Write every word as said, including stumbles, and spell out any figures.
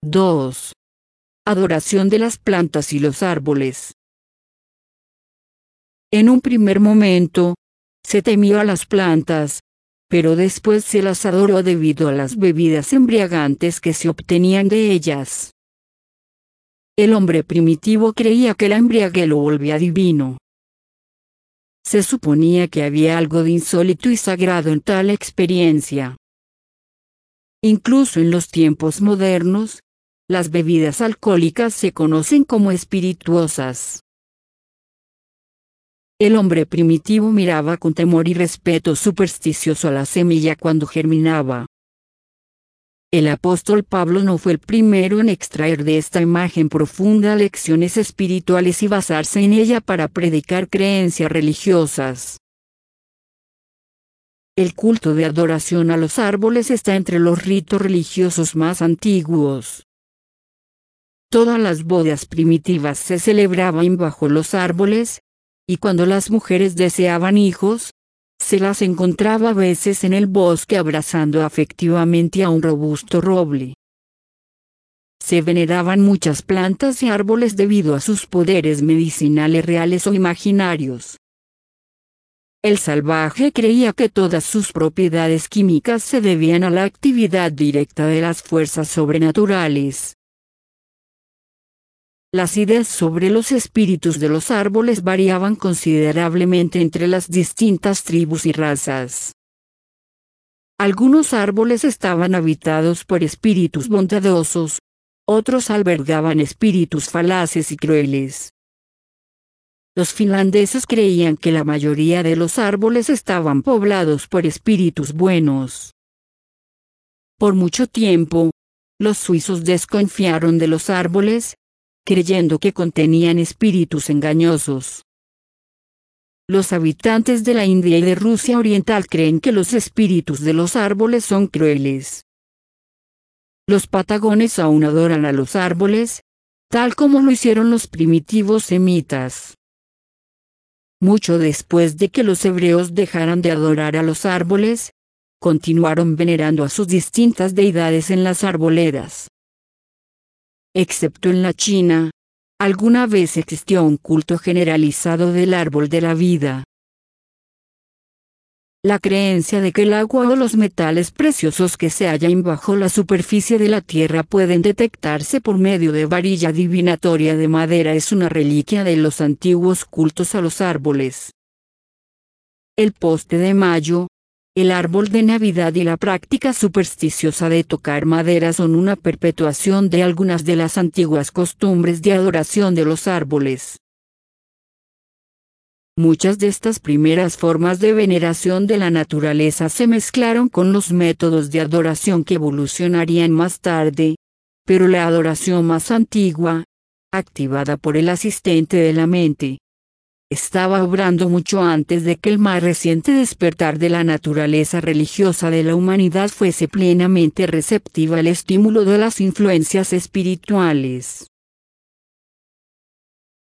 dos. Adoración de las plantas y los árboles. En un primer momento, se temió a las plantas, pero después se las adoró debido a las bebidas embriagantes que se obtenían de ellas. El hombre primitivo creía que la embriaguez lo volvía divino. Se suponía que había algo de insólito y sagrado en tal experiencia. Incluso en los tiempos modernos, las bebidas alcohólicas se conocen como espirituosas. El hombre primitivo miraba con temor y respeto supersticioso a la semilla cuando germinaba. El apóstol Pablo no fue el primero en extraer de esta imagen profunda lecciones espirituales y basarse en ella para predicar creencias religiosas. El culto de adoración a los árboles está entre los ritos religiosos más antiguos. Todas las bodas primitivas se celebraban bajo los árboles, y cuando las mujeres deseaban hijos, se las encontraba a veces en el bosque abrazando afectivamente a un robusto roble. Se veneraban muchas plantas y árboles debido a sus poderes medicinales reales o imaginarios. El salvaje creía que todas sus propiedades químicas se debían a la actividad directa de las fuerzas sobrenaturales. Las ideas sobre los espíritus de los árboles variaban considerablemente entre las distintas tribus y razas. Algunos árboles estaban habitados por espíritus bondadosos, otros albergaban espíritus falaces y crueles. Los finlandeses creían que la mayoría de los árboles estaban poblados por espíritus buenos. Por mucho tiempo, los suizos desconfiaron de los árboles, creyendo que contenían espíritus engañosos. Los habitantes de la India y de Rusia Oriental creen que los espíritus de los árboles son crueles. Los patagones aún adoran a los árboles, tal como lo hicieron los primitivos semitas. Mucho después de que los hebreos dejaran de adorar a los árboles, continuaron venerando a sus distintas deidades en las arboledas. Excepto en la China, alguna vez existió un culto generalizado del árbol de la vida. La creencia de que el agua o los metales preciosos que se hallan bajo la superficie de la tierra pueden detectarse por medio de varilla divinatoria de madera es una reliquia de los antiguos cultos a los árboles. El poste de mayo, el árbol de Navidad y la práctica supersticiosa de tocar madera son una perpetuación de algunas de las antiguas costumbres de adoración de los árboles. Muchas de estas primeras formas de veneración de la naturaleza se mezclaron con los métodos de adoración que evolucionarían más tarde, pero la adoración más antigua, activada por el asistente de la mente, estaba obrando mucho antes de que el más reciente despertar de la naturaleza religiosa de la humanidad fuese plenamente receptiva al estímulo de las influencias espirituales.